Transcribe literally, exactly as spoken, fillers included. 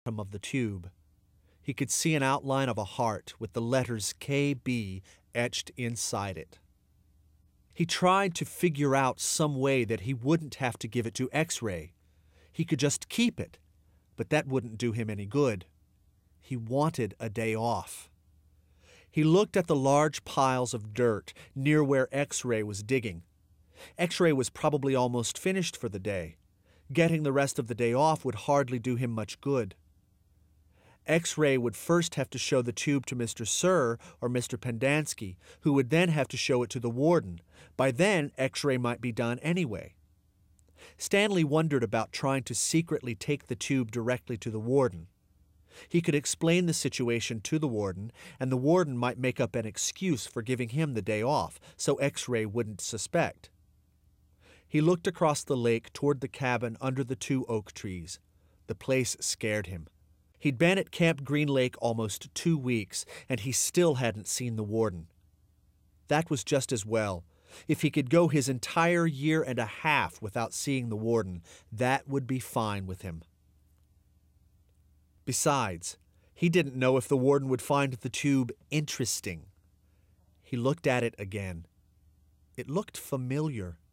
of the tube. He could see an outline of a heart with the letters K B etched inside it. He tried to figure out some way that he wouldn't have to give it to X-Ray. He could just keep it, but that wouldn't do him any good. He wanted a day off. He looked at the large piles of dirt near where X-Ray was digging. X-Ray was probably almost finished for the day. Getting the rest of the day off would hardly do him much good. X-Ray would first have to show the tube to Mister Sir or Mister Pendanski, who would then have to show it to the warden. By then, X-Ray might be done anyway. Stanley wondered about trying to secretly take the tube directly to the warden. He could explain the situation to the warden, and the warden might make up an excuse for giving him the day off, so X-Ray wouldn't suspect. He looked across the lake toward the cabin under the two oak trees. The place scared him. He'd been at Camp Green Lake almost two weeks, and he still hadn't seen the warden. That was just as well. If he could go his entire year and a half without seeing the warden, that would be fine with him. Besides, he didn't know if the warden would find the tube interesting. He looked at it again. It looked familiar.